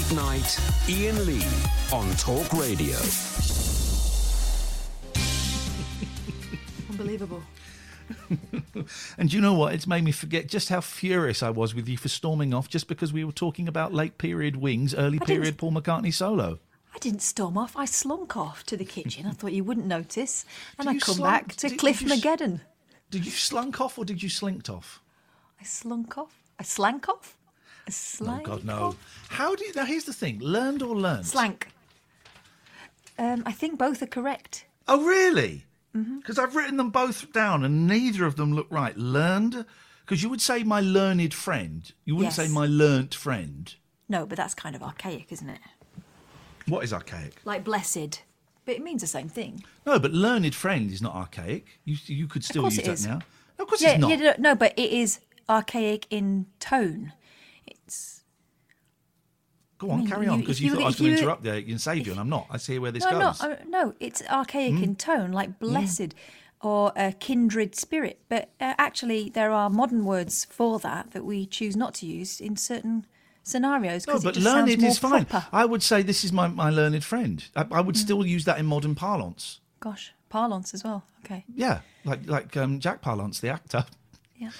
Late Night, Ian Lee on Talk Radio. Unbelievable. And you know what? It's made me forget just how furious I was with you for storming off just because we were talking about late period Wings, early period Paul McCartney solo. I didn't storm off. I slunk off to the kitchen. I thought you wouldn't notice. And I come slunk- back to Cliff Mageddon. Did you slunk off or did you slinked off? I slunk off. I slank off. I slank Oh, God, no. off. How do you... Now, here's the thing. Learned or learned? Slank. I think both are correct. Oh, really? Because I've written them both down and neither of them look right. Learned? Because you would say my learned friend. You wouldn't Yes. say my learnt friend. No, but that's kind of archaic, isn't it? What is archaic? Like blessed. But it means the same thing. No, but learned friend is not archaic. You could still course use it that is. now. No, of course it's not. No, but it is archaic in tone. It's... Go on, I mean, carry on, you- because if you you- thought I was if going to you- interrupt there and save you, and I'm not. I see where this No, goes. no, it's archaic in tone, like blessed or a kindred spirit. But actually, there are modern words for that we choose not to use in certain scenarios No, because but it just sounds learned more is fine. proper. I would say this is my learned friend. I would still use that in modern parlance. Gosh, parlance as well. Okay, Yeah, like Jack Palance, the actor. yeah.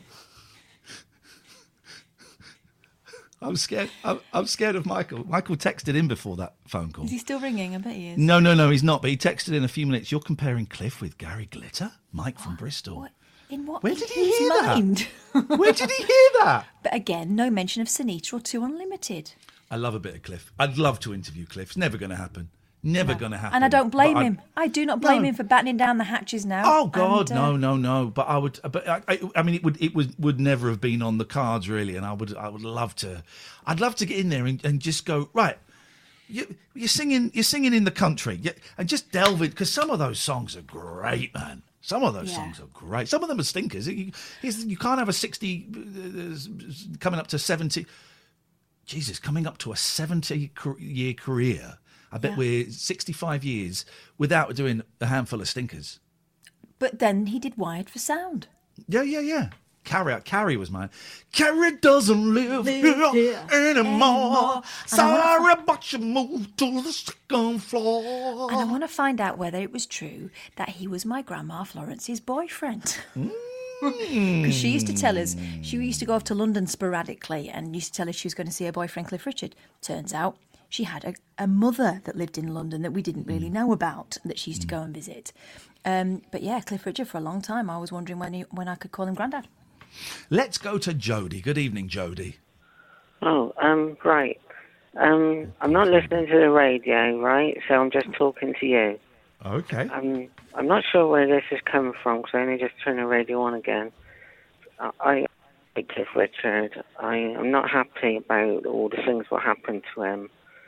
I'm scared. I'm scared of Michael. Michael texted in before that phone call. Is he still ringing? I bet he is. No, he's not. But he texted in a few minutes. You're comparing Cliff with Gary Glitter, Mike from Bristol. What? In what? Where in did he his hear that? mind? Where did he hear that? But again, no mention of Sunita or Two Unlimited. I love a bit of Cliff. I'd love to interview Cliff. It's never going to happen. Never going to happen. And I don't blame But him. I do not blame No. him for battening down the hatches now. Oh God, And, no. But I would. But I mean, would never have been on the cards really. And I would love to. I'd love to get in there and just go right. You're singing in the country, and just delve in because some of those songs are great, man. Some of those songs are great. Some of them are stinkers. You can't have a 60 coming up to 70. Jesus, coming up to a 70-year career. I bet we're 65 years without doing a handful of stinkers. But then he did Wired for Sound. Yeah. Carrie was mine. Carrie doesn't live here anymore. Sorry, but you moved to the second floor. And I want to find out whether it was true that he was my grandma Florence's boyfriend. Because she used to tell us, she used to go off to London sporadically and used to tell us she was going to see her boyfriend Cliff Richard. Turns out she had a mother that lived in London that we didn't really know about, that she used to go and visit. But yeah, Cliff Richard for a long time. I was wondering when I could call him Grandad. Let's go to Jodie. Good evening, Jodie. Oh, right. I'm not listening to the radio, right? So I'm just talking to you. Okay. I'm not sure where this is coming from because I only just turned the radio on again. I like Cliff Richard. I am not happy about all the things that happened to him.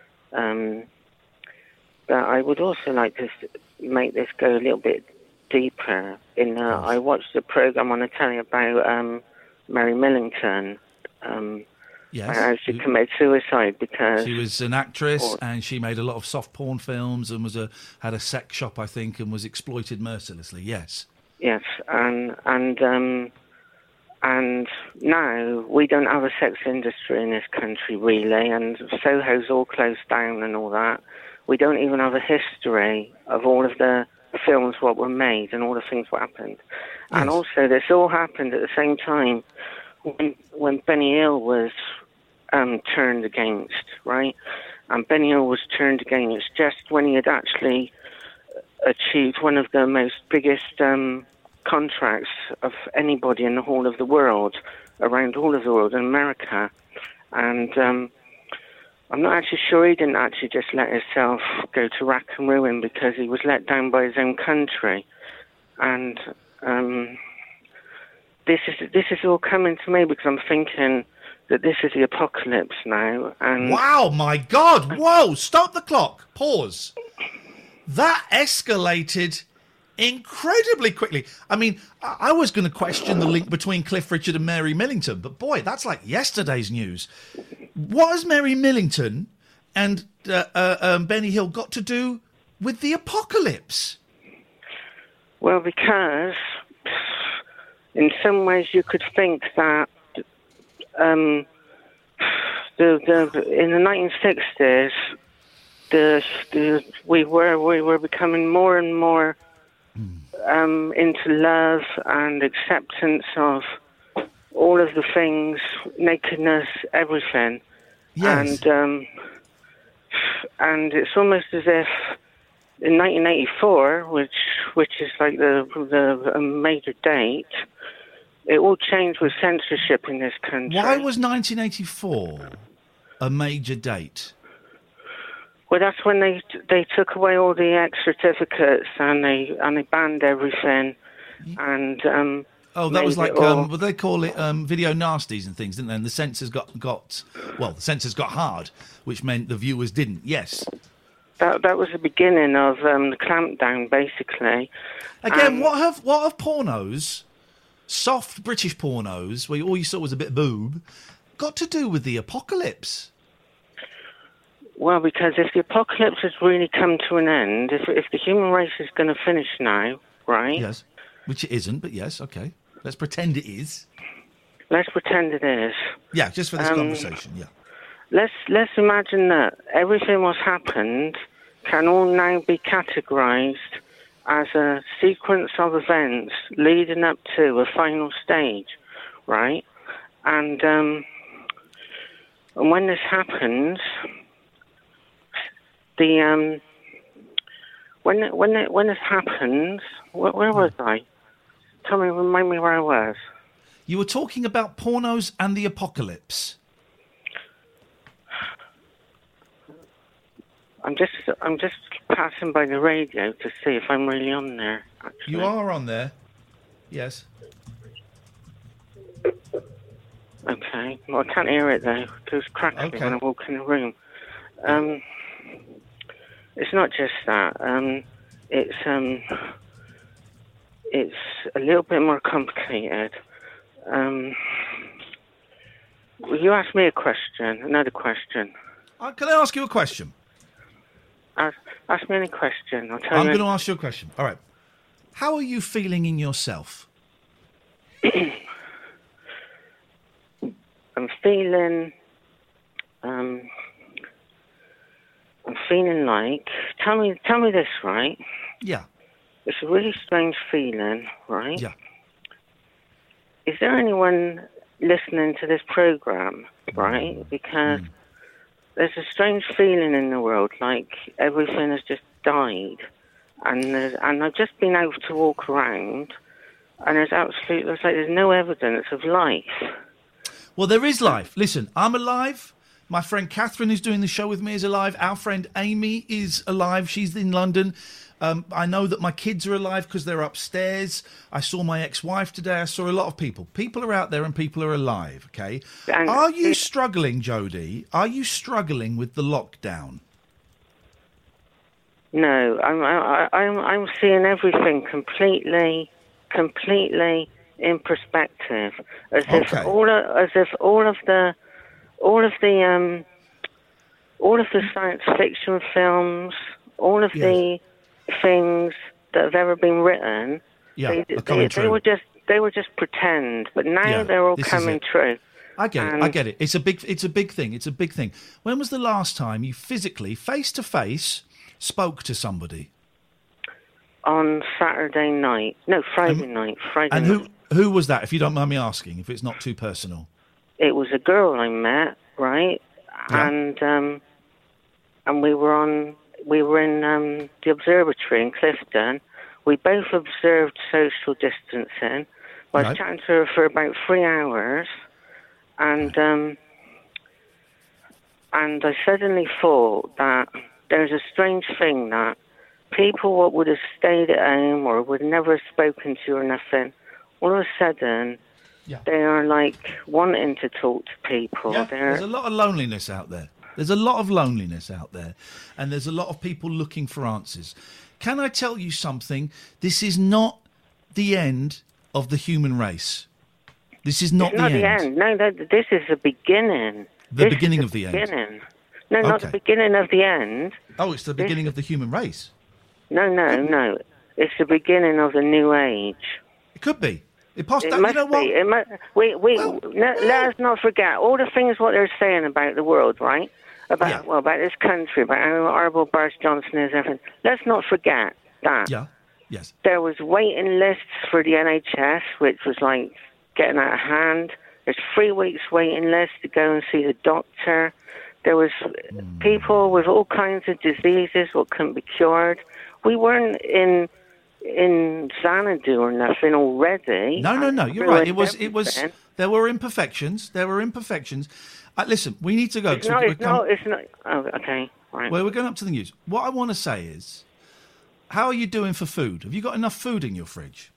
But I would also like to make this go a little bit deeper. I watched a program on the telly about Mary Millington. Yes. How she committed suicide because She was an actress and she made a lot of soft porn films and had a sex shop, I think, and was exploited mercilessly. Yes. Yes, and now we don't have a sex industry in this country really, and Soho's all closed down and all that. We don't even have a history of all of the films what were made and all the things what happened. Yes. And also this all happened at the same time when Benny Hill was turned against, right? And Benny Hill was turned against just when he had actually achieved one of the most biggest contracts of anybody in the whole of the world, around all of the world, in America. And I'm not actually sure he didn't actually just let himself go to rack and ruin because he was let down by his own country. And this is all coming to me because I'm thinking that this is the apocalypse now. And Wow, my God. Whoa, stop the clock. Pause. That escalated incredibly quickly. I mean, I was going to question the link between Cliff Richard and Mary Millington, but boy, that's like yesterday's news. What has Mary Millington and Benny Hill got to do with the apocalypse? Well, because in some ways you could think that in the 1960s, we were becoming more and more into love and acceptance of all of the things, nakedness, everything. Yes. And it's almost as if in 1984, which is like the major date, it all changed with censorship in this country. Why was 1984 a major date? Well, that's when they took away all the X certificates and they banned everything. And that was like what they call it, video nasties and things, didn't they? And the censors got the censors got hard, which meant the viewers didn't. Yes. That was the beginning of the clampdown, basically. Again, what have pornos, soft British pornos, where all you saw was a bit of boob, got to do with the apocalypse? Well, because if the apocalypse has really come to an end, if the human race is going to finish now, right? Yes, which it isn't, but yes, okay. Let's pretend it is. Let's pretend it is. Yeah, just for this conversation, yeah. Let's imagine that everything what's happened can all now be categorised as a sequence of events leading up to a final stage, right? And when this happens, when this happens, where was I? Remind me where I was. You were talking about pornos and the apocalypse. I'm just passing by the radio to see if I'm really on there. Actually. You are on there. Yes. Okay. Well, I can't hear it though. There's crackling when I walk in the room. It's not just that. It's a little bit more complicated. You asked me a question, another question. Can I ask you a question? Ask me any question. I'll tell you. I'm going to ask you a question. All right. How are you feeling in yourself? I'm feeling like. Tell me this, right? Yeah. It's a really strange feeling, right? Yeah. Is there anyone listening to this program, right? Because there's a strange feeling in the world, like everything has just died, and I've just been able to walk around, and there's no evidence of life. Well, there is life. Listen, I'm alive. My friend Catherine, who's doing the show with me, is alive. Our friend Amy is alive. She's in London. I know that my kids are alive because they're upstairs. I saw my ex-wife today. I saw a lot of people. People are out there and people are alive, okay? Are you struggling, Jodie? Are you struggling with the lockdown? No, I'm seeing everything completely in perspective, as if all of the science fiction films, all of the things that have ever been written, they were just pretend, but now they're all coming true. I get it. It's a big thing. It's a big thing. When was the last time you physically, face to face, spoke to somebody? On Saturday night. No, Friday night. And who was that, if you don't mind me asking, if it's not too personal? It was a girl I met, right? Yeah. And we were in the observatory in Clifton. We both observed social distancing. I was chatting to her for about 3 hours, and I suddenly thought that there's a strange thing that people what would have stayed at home or would never have spoken to or nothing, all of a sudden they are like wanting to talk to people. Yeah, there's a lot of loneliness out there. There's a lot of loneliness out there, and there's a lot of people looking for answers. Can I tell you something? This is not the end of the human race. This is not the end. No, this is the beginning. The beginning of the end. No, not the beginning of the end. Oh, it's the beginning of the human race. No. It's the beginning of the new age. It could be. It passed. It You must know what? be. Let us not forget all the things what they're saying about the world, right? About this country, about how horrible Boris Johnson is, everything. Let's not forget that. Yeah. Yes. There was waiting lists for the NHS, which was like getting out of hand. There's 3 weeks waiting list to go and see the doctor. There was people with all kinds of diseases what couldn't be cured. We weren't in Xanadu or nothing already. No. You're right. It was. There were imperfections. Listen, we need to go. It's not. Oh, okay. Right. Well, we're going up to the news. What I want to say is, how are you doing for food? Have you got enough food in your fridge?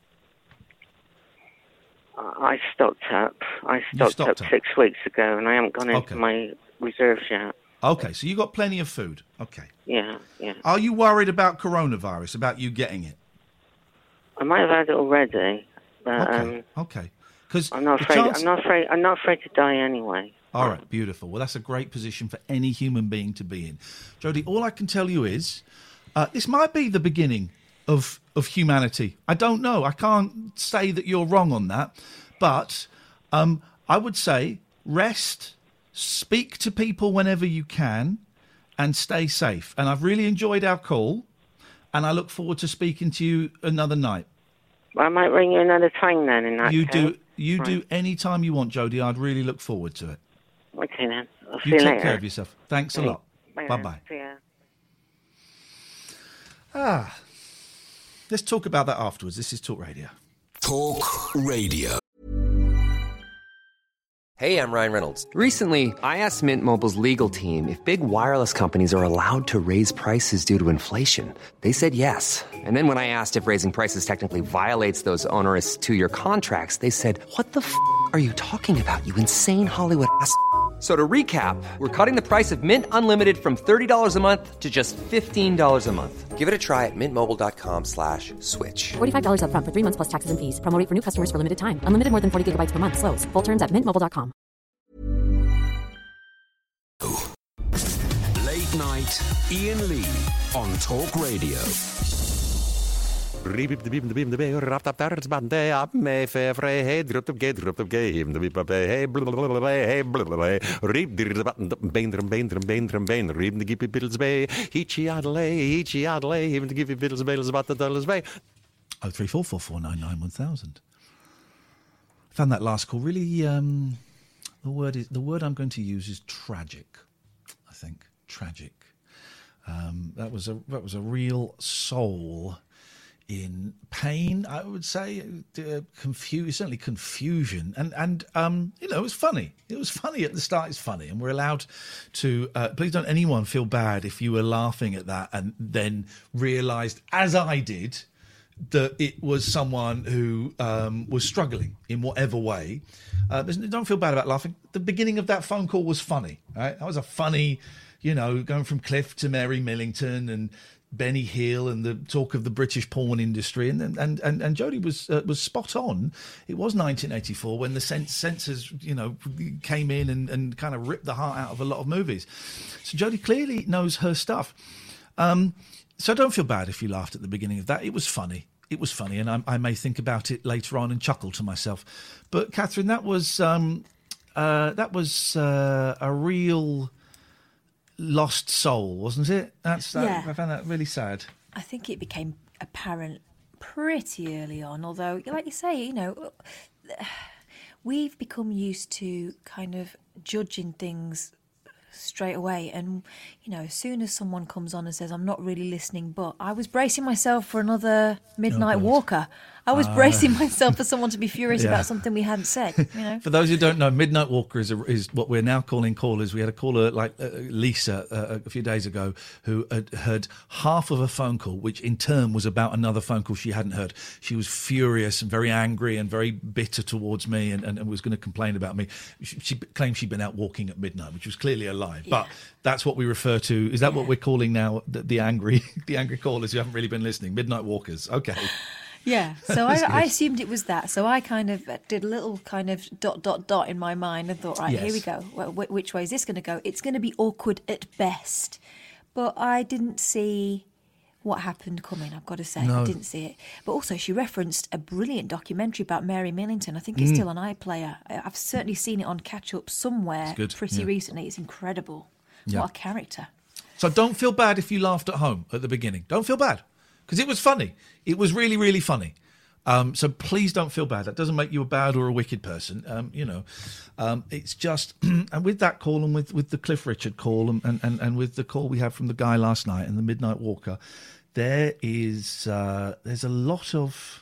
I stocked up. I stocked up 6 weeks ago, and I haven't gone into my reserves yet. Okay, so you got plenty of food. Okay. Yeah. Are you worried about coronavirus, about you getting it? I might have had it already, but okay. Because I'm not afraid. I'm not afraid to die anyway. All right, beautiful. Well, that's a great position for any human being to be in. Jodie, all I can tell you is this might be the beginning of humanity. I don't know. I can't say that you're wrong on that. But I would say rest, speak to people whenever you can, and stay safe. And I've really enjoyed our call, and I look forward to speaking to you another night. I might ring you another time then in that case. You do any time you want, Jodie. I'd really look forward to it. Okay, then. I'll see You you take later. care of yourself. Thanks a lot. Bye-bye. See ya. Let's talk about that afterwards. This is Talk Radio. Talk Radio. Hey, I'm Ryan Reynolds. Recently, I asked Mint Mobile's legal team if big wireless companies are allowed to raise prices due to inflation. They said yes. And then when I asked if raising prices technically violates those onerous 2-year contracts, they said, "What the f*** are you talking about, you insane Hollywood ass?" So to recap, we're cutting the price of Mint Unlimited from $30 a month to just $15 a month. Give it a try at mintmobile.com/switch. $45 up front for 3 months plus taxes and fees. Promo rate for new customers for limited time. Unlimited more than 40 gigabytes per month. Slows full terms at mintmobile.com. Late night, Ian Lee on Talk Radio. Oh, 34449911000. Found that last call really. The word I'm going to use is tragic. I think tragic. That was a real soul in pain, I would say, certainly confusion, and it was funny. It was funny at the start. It's funny, and we're allowed to. Please don't anyone feel bad if you were laughing at that and then realised, as I did, that it was someone who was struggling in whatever way. Don't feel bad about laughing. The beginning of that phone call was funny. Right? That was a funny, going from Cliff to Mary Millington and Benny Hill and the talk of the British porn industry, and Jodie was spot on. It was 1984 when the censors came in and kind of ripped the heart out of a lot of movies. So Jodie clearly knows her stuff. So don't feel bad if you laughed at the beginning of that. It was funny. It was funny, and I may think about it later on and chuckle to myself. But Catherine, that was a real lost soul, wasn't it? I found that really sad. I think it became apparent pretty early on, although, like you say, we've become used to kind of judging things straight away, and as soon as someone comes on and says I'm not really listening, but I was bracing myself for another Midnight Walker. I was bracing myself for someone to be furious about something we hadn't said. For those who don't know, Midnight Walker is what we're now calling callers. We had a caller like Lisa a few days ago who had heard half of a phone call, which in turn was about another phone call she hadn't heard. She was furious and very angry and very bitter towards me and was going to complain about me. She claimed she'd been out walking at midnight, which was clearly a lie. Yeah. But that's what we refer to. Is that what we're calling now the angry callers who haven't really been listening? Midnight Walkers. Okay. Yeah, so I assumed it was that. So I kind of did a little kind of ... in my mind and thought, right, Here we go. Which way is this going to go? It's going to be awkward at best. But I didn't see what happened coming, I've got to say. No. I didn't see it. But also, she referenced a brilliant documentary about Mary Millington. I think it's still on iPlayer. I've certainly seen it on Catch Up somewhere pretty recently. It's incredible. Yeah. What a character. So don't feel bad if you laughed at home at the beginning. Don't feel bad, because it was funny. It was really, really funny. So please don't feel bad. That doesn't make you a bad or a wicked person. It's just, and with that call and with the Cliff Richard call and with the call we had from the guy last night and the Midnight Walker, there's a lot of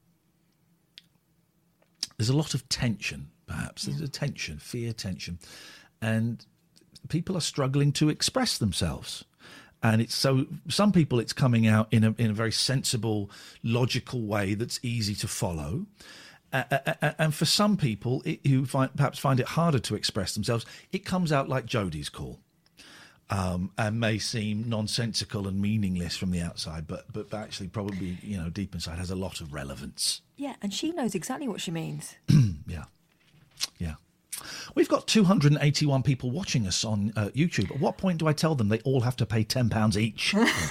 tension, perhaps. There's a tension, fear, tension. And people are struggling to express themselves. And it's so some people it's coming out in a very sensible, logical way that's easy to follow. And for some people who perhaps find it harder to express themselves, it comes out like Jodie's call. And may seem nonsensical and meaningless from the outside, but actually probably, deep inside has a lot of relevance. Yeah, and she knows exactly what she means. Yeah. We've got 281 people watching us on YouTube. At what point do I tell them they all have to pay £10 each?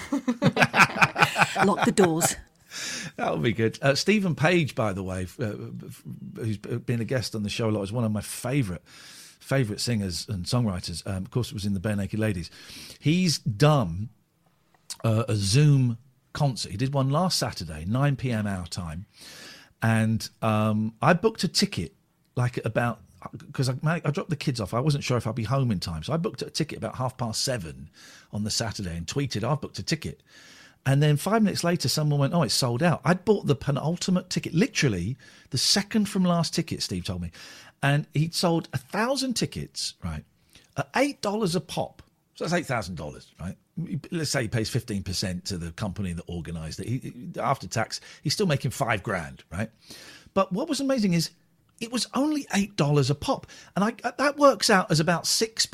Lock the doors. That would be good. Stephen Page, by the way, who's been a guest on the show a lot, is one of my favourite singers and songwriters. Of course, it was in the Bare Naked Ladies. He's done a Zoom concert. He did one last Saturday, 9 p.m. our time. And I booked a ticket because I dropped the kids off. I wasn't sure if I'd be home in time. So I booked a ticket about 7:30 on the Saturday and tweeted, I've booked a ticket. And then 5 minutes later, someone went, it's sold out. I'd bought the penultimate ticket, literally the second from last ticket, Steve told me. And he'd sold 1,000 tickets, right, at $8 a pop. So that's $8,000, right? Let's say he pays 15% to the company that organised it. After tax, he's still making $5,000, right? But what was amazing is it was only $8 a pop. And that works out as about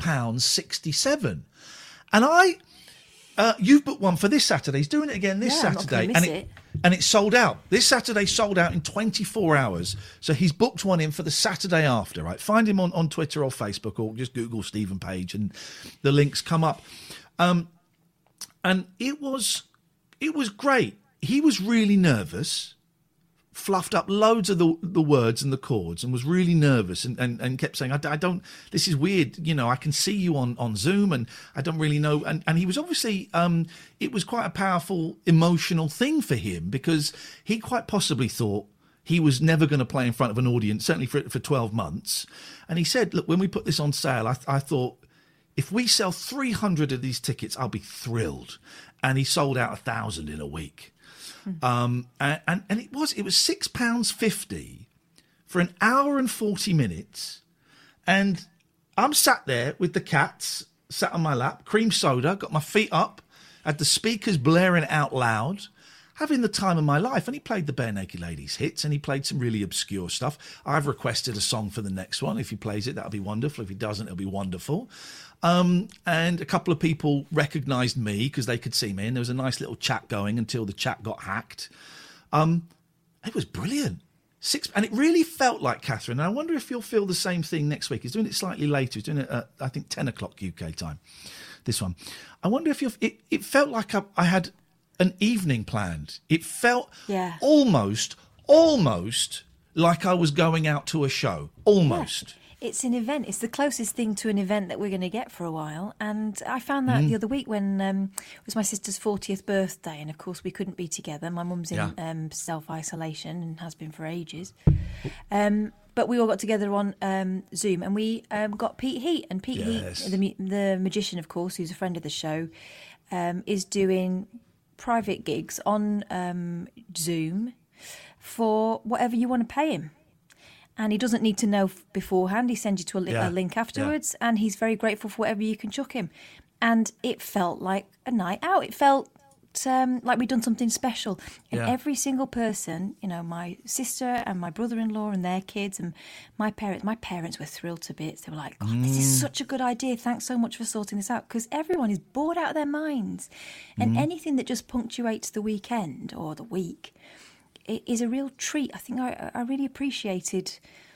£6.67. And you've booked one for this Saturday. He's doing it again this Saturday. I'm not gonna miss it. And it's sold out. This Saturday sold out in 24 hours. So he's booked one in for the Saturday after, right? Find him on Twitter or Facebook, or just Google Stephen Page and the links come up. And it was great. He was really nervous, fluffed up loads of the words and the chords, and was really nervous and kept saying, I don't, this is weird, I can see you on Zoom and I don't really know. And he was obviously, it was quite a powerful emotional thing for him, because he quite possibly thought he was never going to play in front of an audience, certainly for 12 months. And he said, look, when we put this on sale, I thought, if we sell 300 of these tickets, I'll be thrilled. And he sold out 1,000 in a week. And it was £6.50 for an hour and 40 minutes. And I'm sat there with the cats, sat on my lap, cream soda, got my feet up, had the speakers blaring out loud, having the time of my life. And he played the Bare Naked Ladies hits, and he played some really obscure stuff. I've requested a song for the next one. If he plays it, that'll be wonderful. If he doesn't, it'll be wonderful. And a couple of people recognised me because they could see me, and there was a nice little chat going until the chat got hacked. It was brilliant. And it really felt like Catherine. And I wonder if you'll feel the same thing next week. He's doing it slightly later. He's doing it at, I think, 10 o'clock UK time, this one. I wonder if it felt like I had an evening planned. It felt almost like I was going out to a show. Almost. Yeah. It's an event. It's the closest thing to an event that we're going to get for a while. And I found that the other week when it was my sister's 40th birthday. And, of course, we couldn't be together. My mum's in self-isolation and has been for ages. But we all got together on Zoom, and we got Pete Heat. And Pete Heat, the magician, of course, who's a friend of the show, is doing private gigs on Zoom for whatever you want to pay him. And he doesn't need to know beforehand. He sends you to a link afterwards, and he's very grateful for whatever you can chuck him. And it felt like a night out. It felt like we'd done something special. And every single person, my sister and my brother-in-law and their kids and my parents were thrilled to bits. They were like, God, this is such a good idea. Thanks so much for sorting this out. Because everyone is bored out of their minds. And anything that just punctuates the weekend or the week, it is a real treat. I think I really appreciated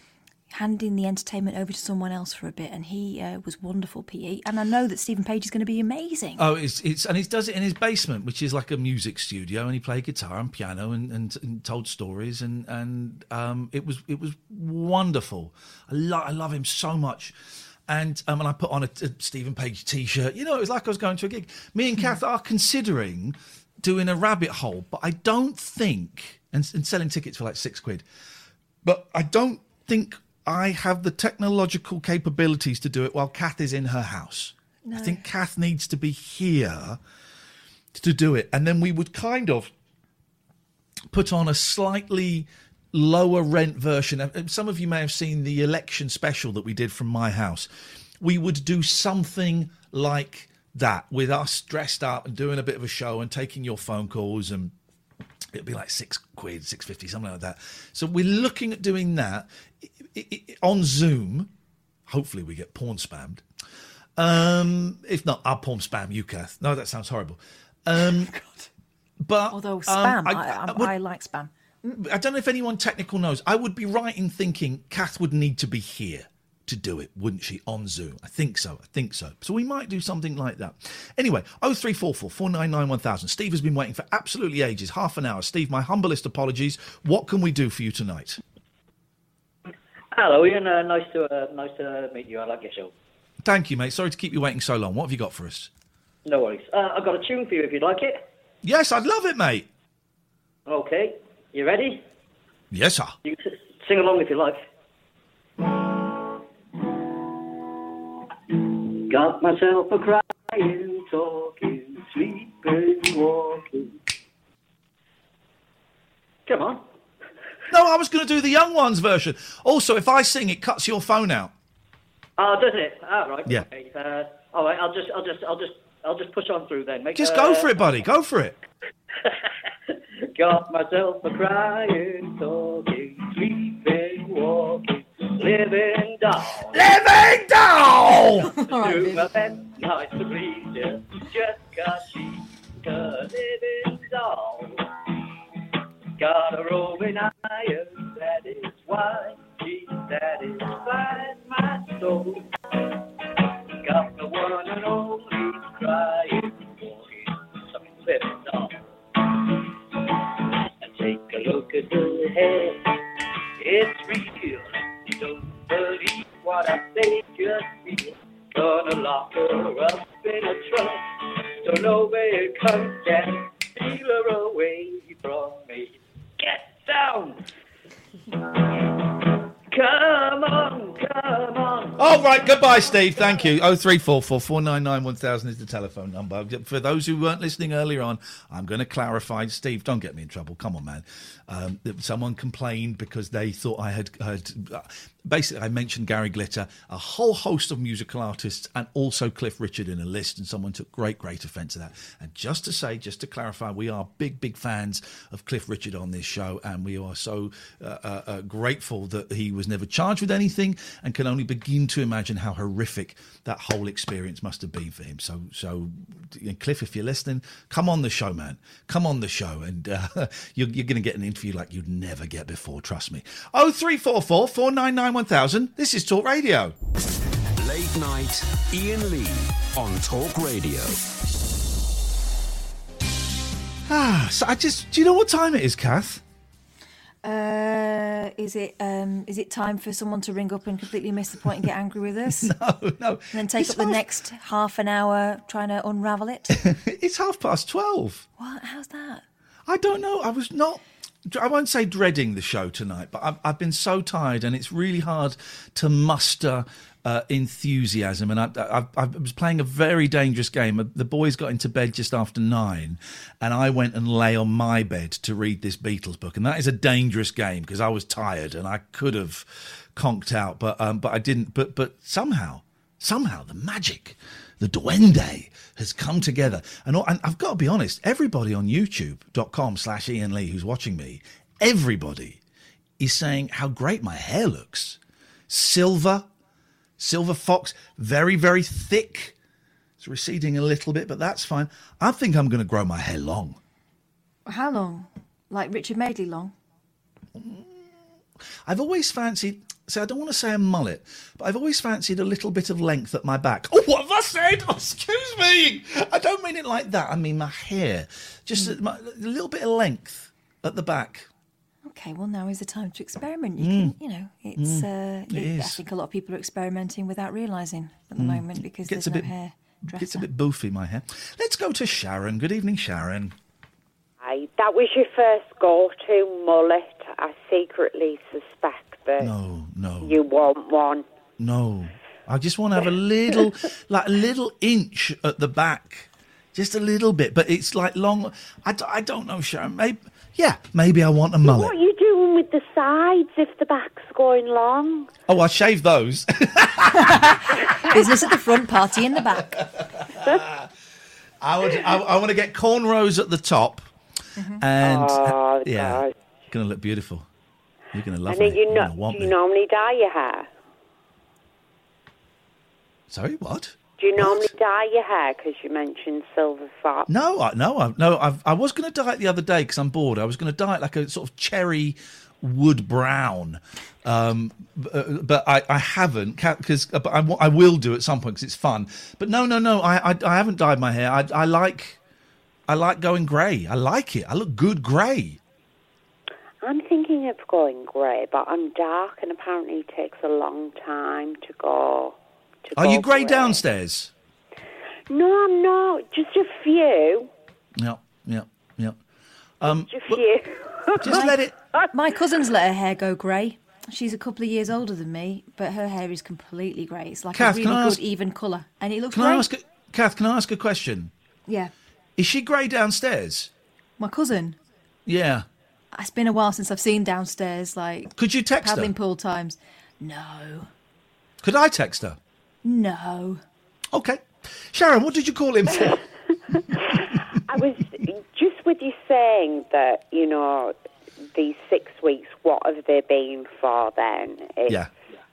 handing the entertainment over to someone else for a bit, and he was wonderful, PE. And I know that Stephen Page is going to be amazing. Oh, and he does it in his basement, which is like a music studio, and he played guitar and piano and told stories, and it was wonderful. I love him so much. And I put on a Stephen Page T-shirt. You know, it was like I was going to a gig. Me and Kath are considering doing a rabbit hole, but I don't think, and selling tickets for like £6, but I don't think I have the technological capabilities to do it while Kath is in her house. No. I think Kath needs to be here to do it. And then we would kind of put on a slightly lower rent version. Some of you may have seen the election special that we did from my house. We would do something like that with us dressed up and doing a bit of a show and taking your phone calls, and it'd be like £6, £6.50, something like that. So we're looking at doing that on Zoom. Hopefully we get porn spammed. If not, I'll porn spam you, Kath. No, that sounds horrible. But although spam, I like spam. I don't know if anyone technical knows. I would be right in thinking Kath would need to be here to do it, wouldn't she, on Zoom? I think so. So we might do something like that. Anyway, 0344 499 1000. Steve has been waiting for absolutely ages, half an hour. Steve, my humblest apologies. What can we do for you tonight? Hello, Ian. Nice to meet you. I like your show. Thank you, mate. Sorry to keep you waiting so long. What have you got for us? No worries. I've got a tune for you if you'd like it. Yes, I'd love it, mate. Okay. You ready? Yes, sir. You can sing along if you like. Got myself a crying, talking, sleeping, walking. Come on. No, I was going to do the young ones version. Also, if I sing, it cuts your phone out. Oh, does it? Oh, right. Yeah. Okay. All right. I'll just push on through then, mate. Just go for it, buddy. Go for it. Got myself a crying, talking, sleeping, walking, living down. Living down! Do my best not to please you, just 'cause she's a living doll. Got a rolling iron, that is why she satisfies my soul. Got the one and only crying, walking, something living doll. Take a look at her hair, it's real. Don't believe what I say, just feel. Gonna lock her up in a trunk, so nobody can steal her away from me. Get down! Come on. All right, goodbye, Steve. Thank you. 0344 499 1000 is the telephone number. For those who weren't listening earlier on, I'm going to clarify. Steve, don't get me in trouble. Come on, man. Someone complained because they thought I had basically, I mentioned Gary Glitter, a whole host of musical artists, and also Cliff Richard in a list, and someone took great offence to that. And just to clarify, we are big fans of Cliff Richard on this show, and we are so grateful that he was never charged with anything, and can only begin to imagine how horrific that whole experience must have been for him. So Cliff, if you're listening, come on the show, man. Come on the show, and you're going to get an interview like you'd never get before, trust me. 0344 499 1000. This is Talk Radio. Late night, Ian Lee on Talk Radio. So do you know what time it is, Kath? Is it time for someone to ring up and completely miss the point and get angry with us? No. And then take up the next half an hour trying to unravel it? It's 12:30. What? How's that? I don't know. I won't say dreading the show tonight, but I've been so tired, and it's really hard to muster enthusiasm. And I was playing a very dangerous game. The boys got into bed just after 9, and I went and lay on my bed to read this Beatles book. And that is a dangerous game because I was tired and I could have conked out, but I didn't. But somehow the magic, the duende, has come together. And I've got to be honest, everybody on youtube.com/Ian Lee who's watching me, everybody is saying how great my hair looks. Silver fox, very, very thick. It's receding a little bit, but that's fine. I think I'm going to grow my hair long. How long? Like Richard Madeley long? I've always fancied So I don't want to say a mullet, but I've always fancied a little bit of length at my back. Oh, what have I said? Oh, excuse me. I don't mean it like that. I mean my hair. Just a little bit of length at the back. Okay, well, now is the time to experiment. You can, it's. is. I think a lot of people are experimenting without realising at the moment because there's no hair dresser. Gets a bit boofy, my hair. Let's go to Sharon. Good evening, Sharon. Hi, that was your first go-to mullet. I secretly suspect that No. you want one. No. I just want to have a little, like a little inch at the back. Just a little bit. But it's like long. I don't know, Sharon. Maybe I want a mullet. What are you doing with the sides if the back's going long? Oh, I shave those. Business at the front, party in the back. I want to get cornrows at the top. And God. it's going to look beautiful. You're going to love And me. then do me. you normally dye your hair? Sorry, what? Do you normally dye your hair? Because you mentioned silver fox. No. I was going to dye it the other day because I'm bored. I was going to dye it like a sort of cherry wood brown, but I haven't because I will do at some point because it's fun. But no. I haven't dyed my hair. I like going grey. I like it. I look good grey. I'm thinking of going grey, but I'm dark, and apparently it takes a long time to go. Are you grey downstairs? No, I'm not. Just a few. Yeah. Just a few. Just let it. My cousin's let her hair go grey. She's a couple of years older than me, but her hair is completely grey. It's like Kath, a really good, even colour, and it looks great. Kath, can I ask a question? Yeah. Is she grey downstairs? My cousin. Yeah. It's been a while since I've seen downstairs, like... Could you text paddling her? pool times. No. Could I text her? No. Okay. Sharon, what did you call him for? I was just with you saying that, these 6 weeks, what have they been for then? Yeah.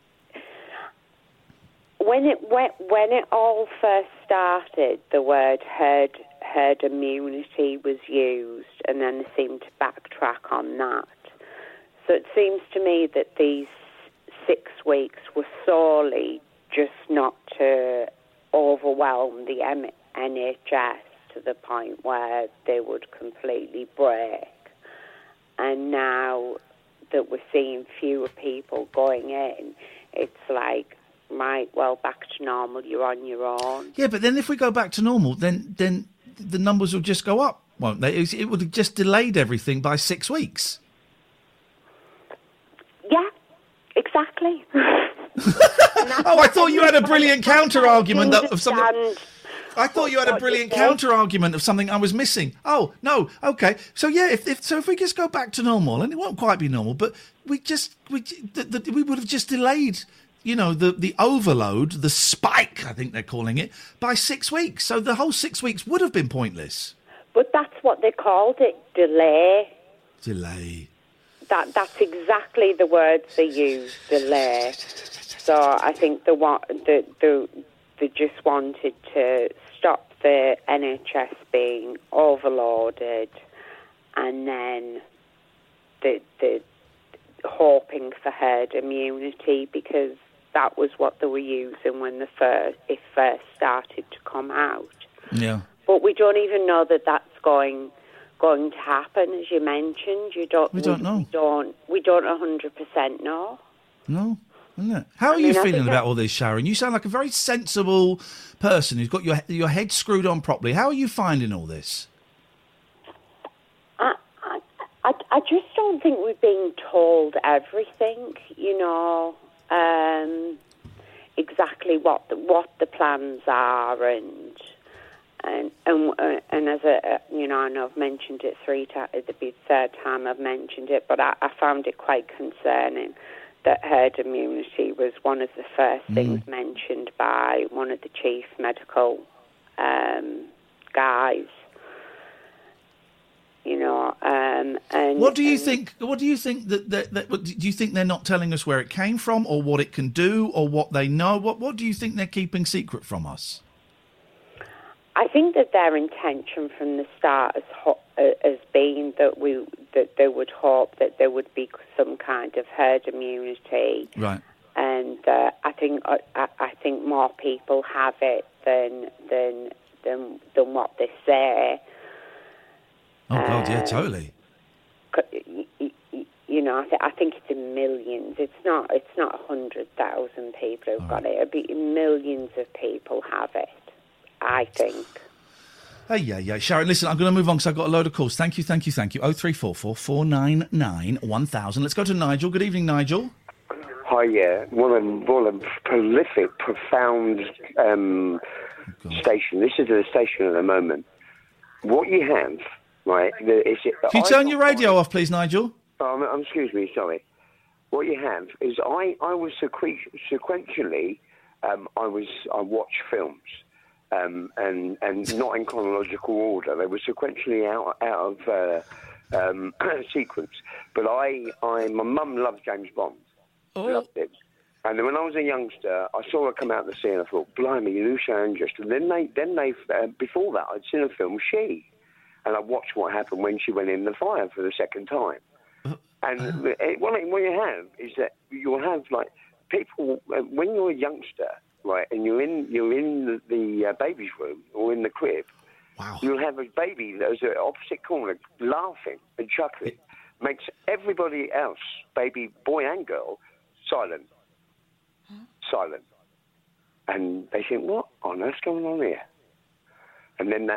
When it all first started, the word herd immunity was used, and then they seemed to backtrack on that. So it seems to me that these 6 weeks were solely just not to overwhelm the NHS to the point where they would completely break. And now that we're seeing fewer people going in, it's like, right, well, back to normal, you're on your own. Yeah, but then if we go back to normal, then the numbers will just go up, won't they? It would have just delayed everything by 6 weeks. Yeah, exactly. Oh, I thought you had a brilliant counter-argument of something... I thought you had a brilliant counter-argument of something I was missing. Oh, no, okay. So, yeah, if we just go back to normal, and it won't quite be normal, but we would have just delayed, the overload, the spike, I think they're calling it, by 6 weeks. So the whole 6 weeks would have been pointless. But that's what they called it, delay. Delay. That's exactly the words they used, delay. So I think they just wanted to stop the NHS being overloaded, and then the hoping for herd immunity, because that was what they were using when it first started to come out. Yeah. But we don't even know that that's going to happen, as you mentioned. We don't know. We don't 100% know. No. Isn't it? How are you feeling about all this, Sharon? You sound like a very sensible person who's got your head screwed on properly. How are you finding all this? I just don't think we're being told everything, exactly what the plans are, and as I know I've mentioned it 3 times. It'll be the third time I've mentioned it, but I found it quite concerning that herd immunity was one of the first things mentioned by one of the chief medical guys. And what do you think? What do you think do you think they're not telling us where it came from, or what it can do, or what they know? What do you think they're keeping secret from us? I I think that their intention from the start has been that they would hope that there would be some kind of herd immunity, Right. and I think more people have it than what they say. Oh God, yeah, totally. You know, I think it's in millions. It's not 100,000 people who've got it. It'll be millions of people have it, I think. Hey, yeah. Sharon, listen, I'm going to move on because I've got a load of calls. Thank you. 0344 499 1000. Let's go to Nigel. Good evening, Nigel. Hi, yeah. What a prolific, profound station. This is the station at the moment. What you have, right? Can you turn your radio off, please, Nigel? Excuse me, sorry. What you have is I was sequentially, I watch films, and not in chronological order. They were sequentially out of sequence. But my mum loved James Bond. Loved it. And then when I was a youngster, I saw her come out the scene. I thought, blimey, you so interesting. And then they before that, I'd seen a film, She, and I watched what happened when she went in the fire for the second time. And what you have is that you'll have like people when you're a youngster, right, and you're in the baby's room or in the crib. Wow. You'll have a baby that's at the opposite corner laughing and chuckling, makes everybody else, baby, boy and girl, silent. And they think, what on earth's going on here? And then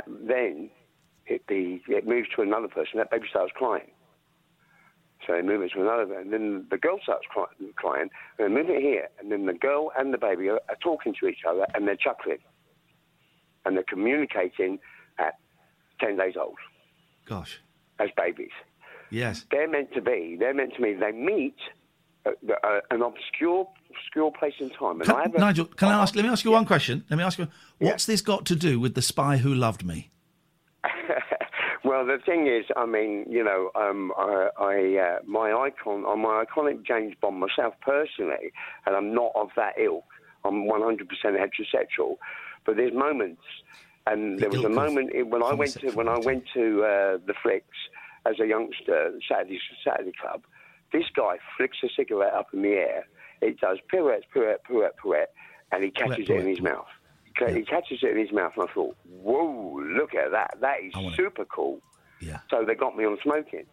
it moves to another person. That baby starts crying. So they move it to another, and then the girl starts crying, and they move it here, and then the girl and the baby are talking to each other, and they're chuckling. And they're communicating at 10 days old. Gosh. As babies. Yes. They meet, they meet at an obscure place in time. And Nigel, let me ask you one question. What's this got to do with The Spy Who Loved Me? Well, the thing is, I mean, you know, my iconic James Bond myself personally, and I'm not of that ilk. I'm 100% heterosexual, but there's moments, and there was a moment when I went to the flicks as a youngster, Saturday Club. This guy flicks a cigarette up in the air. It does pirouette, and he catches it in his mouth. He catches it in his mouth, and I thought, whoa, look at that. That is super cool. Yeah. So they got me on smoking.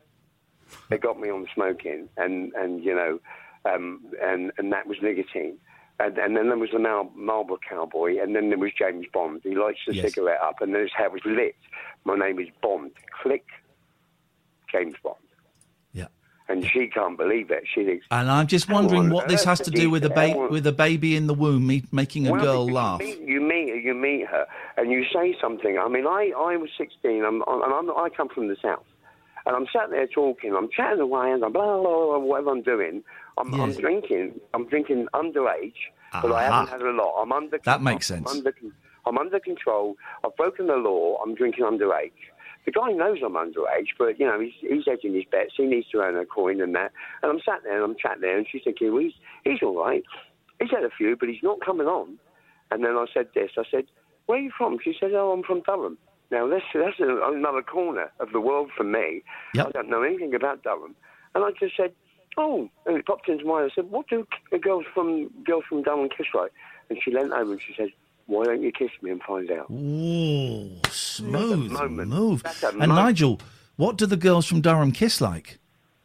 And you know, and that was nicotine. And then there was the Marlboro Cowboy, and then there was James Bond. He lights the cigarette up, and then how it was lit. My name is Bond. Click, James Bond. And she can't believe it. She thinks, and I'm just wondering what this has to do with a baby in the womb making a girl laugh. You meet her, and you say something. I mean, I was 16, I come from the south, and I'm sat there talking. I'm chatting away, and I'm blah blah blah, whatever I'm doing. I'm drinking. I'm drinking underage, but I haven't had a lot. I'm under. That makes sense. I'm under control. I've broken the law. I'm drinking underage. The guy knows I'm underage, but, you know, he's hedging his bets. He needs to earn a coin and that. And I'm sat there and I'm chatting there, and she's thinking, well, he's all right. He's had a few, but he's not coming on. And then I said this. I said, where are you from? She said, oh, I'm from Durham. Now, that's another corner of the world for me. Yep. I don't know anything about Durham. And I just said, oh, and it popped into my mind. I said, what do girls from Durham kiss like? And she leant over and she said, why don't you kiss me and find out? Ooh, smooth move. And Nigel, what do the girls from Durham kiss like?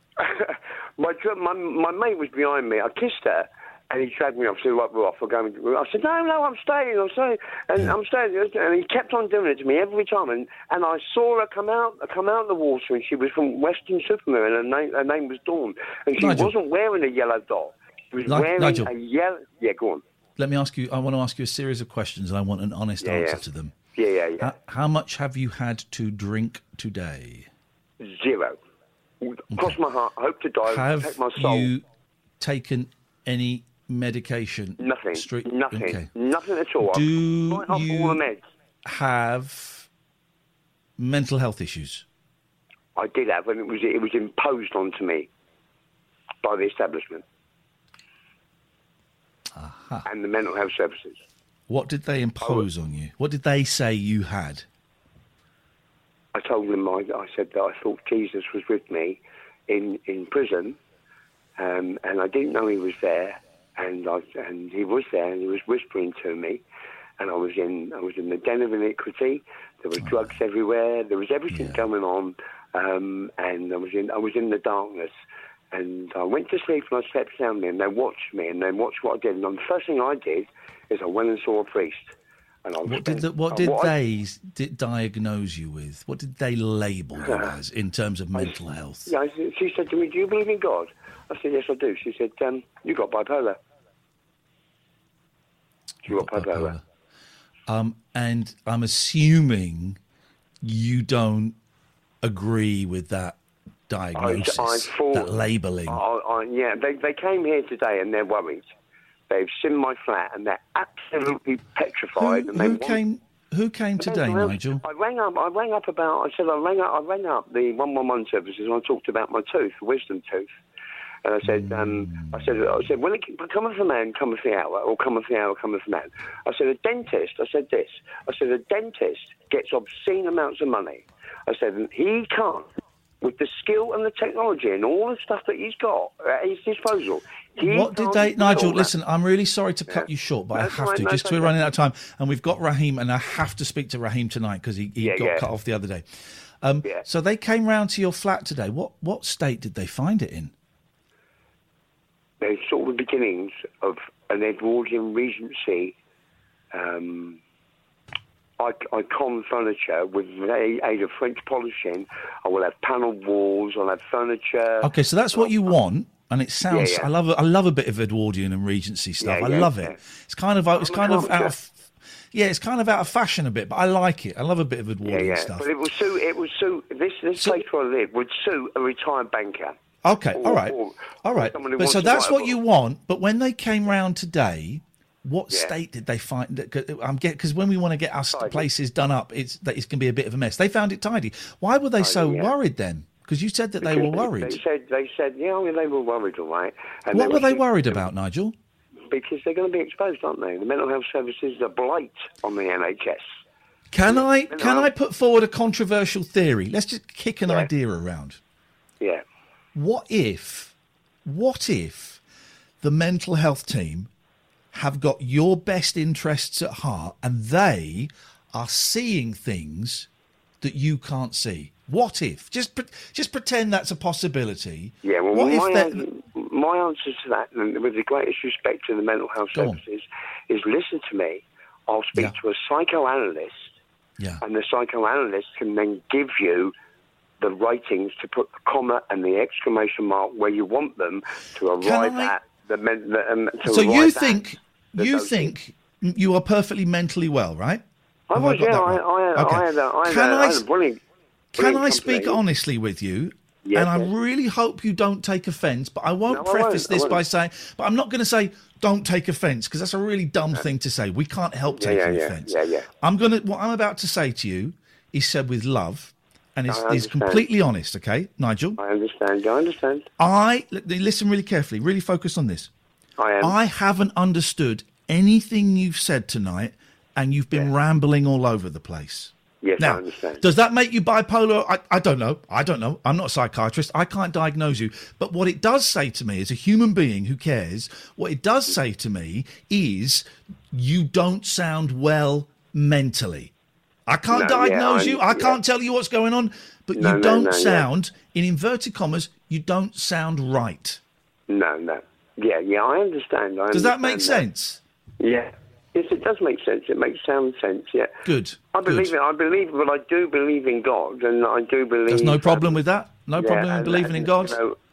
my mate was behind me. I kissed her, and he dragged me off. So we're off. We're going. I said, no, I'm staying. And I'm staying. And he kept on doing it to me every time. And I saw her come out of the water, and she was from Western Superman, and her name was Dawn. And she wasn't wearing a yellow dot. She was wearing a yellow. Yeah, go on. Let me ask you. I want to ask you a series of questions, and I want an honest answer to them. Yeah. How much have you had to drink today? 0. Cross my heart. I hope to die. Take my soul. Have you taken any medication? Nothing. Nothing. Okay. Nothing at all. Do you all the meds. have mental health issues? I did have, and it was imposed onto me by the establishment. Aha. And the mental health services. What did they impose on you? What did they say you had? I told them, I said that I thought Jesus was with me in prison, and I didn't know he was there, and he was there, and he was whispering to me, and I was in the den of iniquity. There was drugs everywhere. There was everything going on, and I was in the darkness. And I went to sleep and I slept soundly, and they watched me and they watched what I did. And the first thing I did is I went and saw a priest. And what did they diagnose you with? What did they label you as in terms of mental health? Yeah, she said to me, "Do you believe in God?" I said, "Yes, I do." She said, "You got bipolar." You got bipolar. And I'm assuming you don't agree with that diagnosis, that labelling. Yeah, they came here today and they're worried. They've seen my flat and they're absolutely petrified. Who came today, Nigel? I rang up about the 111 services and I talked about my tooth, wisdom tooth. And I said, when it cometh a man, cometh the hour, or cometh the hour, cometh the man. I said, a dentist gets obscene amounts of money. I said, and he can't, with the skill and the technology and all the stuff that he's got at his disposal. Nigel, listen, I'm really sorry to cut you short, but I have to, just because we're running out of time. And we've got Raheem, and I have to speak to Raheem tonight because he got cut off the other day. So they came round to your flat today. What state did they find it in? They saw the beginnings of an Edwardian Regency icon furniture with the aid of French polishing. I will have panelled walls. I'll have furniture. Okay, so that's what you want, and it sounds. I love a bit of Edwardian and Regency stuff. I love it. It's kind of out of. Yeah, it's kind of out of fashion a bit, but I like it. I love a bit of Edwardian stuff. But it would suit this place where I live would suit a retired banker. Okay, all right. But so that's what you want. But when they came round today, what state did they find? Because when we want to get our places done up, it's going to be a bit of a mess. They found it tidy. Why were they so worried then? Because you said that they were worried. They said, they were worried, all right. And what were they worried about, Nigel? Because they're going to be exposed, aren't they? The mental health services are blight on the NHS. Can I put forward a controversial theory? Let's just kick an idea around. Yeah. What if the mental health team have got your best interests at heart and they are seeing things that you can't see? What if? Just pretend that's a possibility. Yeah, well, my answer to that, and with the greatest respect to the mental health services, is listen to me. I'll speak to a psychoanalyst, and the psychoanalyst can then give you the ratings to put the comma and the exclamation mark where you want them to arrive at. So you think you are perfectly mentally well, right? I was, I had a brilliant. Can I speak honestly with you? Yes, and I really hope you don't take offence, but I won't preface this by saying, but I'm not going to say don't take offence, because that's a really dumb thing to say. We can't help taking offence. What I'm about to say to you is said with love, and is completely honest, okay, Nigel? I understand. Listen really carefully, really focus on this. I haven't understood anything you've said tonight, and you've been rambling all over the place. Yes, now, I understand. Does that make you bipolar? I don't know. I'm not a psychiatrist. I can't diagnose you. But what it does say to me as a human being who cares, what it does say to me is you don't sound well mentally. I can't diagnose you. I can't tell you what's going on. But you don't sound, in inverted commas, you don't sound right. No. Yeah, I understand. Does that make sense? Yeah. Yes, it does make sense. It makes sound sense, yeah. Good. I believe it. I do believe in God, and I do believe... There's no problem with that? No problem in believing in God?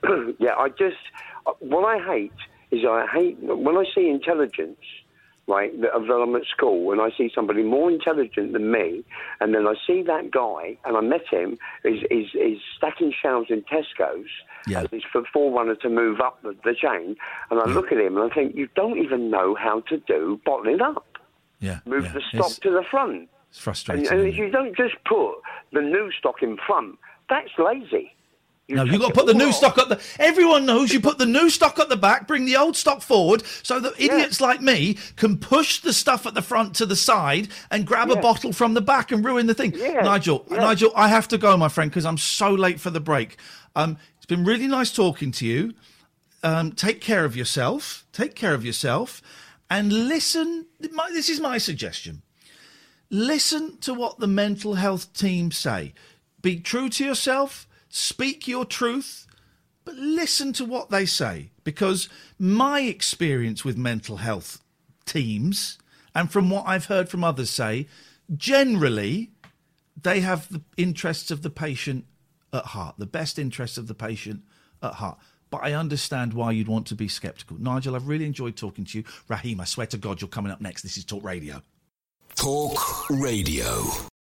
What I hate is when I see intelligence, right, that I'm at school, and I see somebody more intelligent than me, and then I see that guy, and I met him, is stacking shelves in Tesco's, as his forerunner to move up the chain, and I look at him and I think, you don't even know how to do bottling up. Move the stock to the front. It's frustrating. And if you don't just put the new stock in front, that's lazy. No, you've got to put the new stock at the... Everyone knows you put the new stock at the back, bring the old stock forward, so that idiots like me can push the stuff at the front to the side and grab a bottle from the back and ruin the thing. Nigel, I have to go, my friend, because I'm so late for the break. It's been really nice talking to you. Take care of yourself. And listen. This is my suggestion. Listen to what the mental health team say. Be true to yourself. Speak your truth, but listen to what they say, because my experience with mental health teams, and from what I've heard from others say, generally they have the interests of the patient at heart, the best interests of the patient at heart. But I understand why you'd want to be sceptical. Nigel, I've really enjoyed talking to you. Raheem, I swear to God, you're coming up next. This is Talk Radio. Talk Radio.